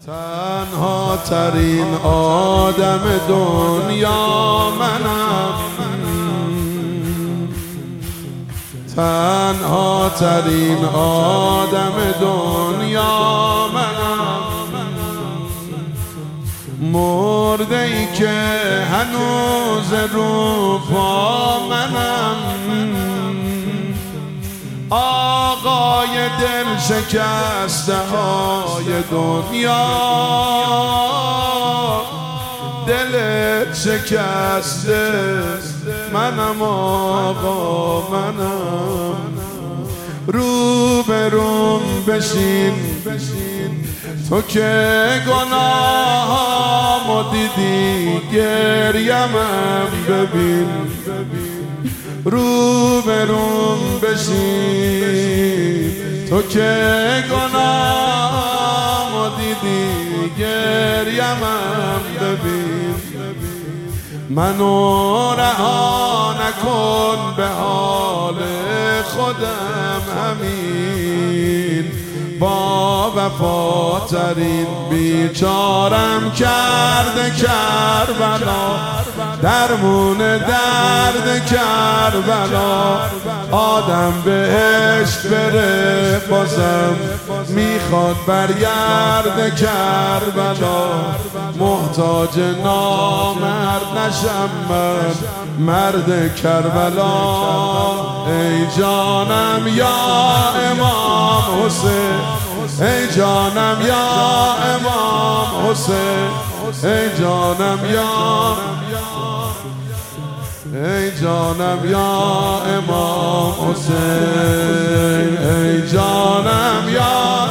تنها ترین آدم دنیا منم، تنها ترین آدم دنیا منم، مرده ای که هنوز رو پا منم، آقای دل شکسته های دنیا، دلت شکسته منم آقا منم، رو به روم بشین تو که گناهامو دیدی، گریمم ببین، رو به روم بشین تو که گناهامو دیدی، گریمم ببین، منو رها نکن به حال خودم همین، با وفاترین بیچارم کرده کربلا، درمون درد کربلا، آدم بهش بره بازم میخواد برگرد کربلا، محتاج نامرد نشم من مرد کربلا، ای جانم یا امام حسین، ای جانم یا امام حسین، ای جانم یا، ای جانم یا امام حسین، ای جانم یا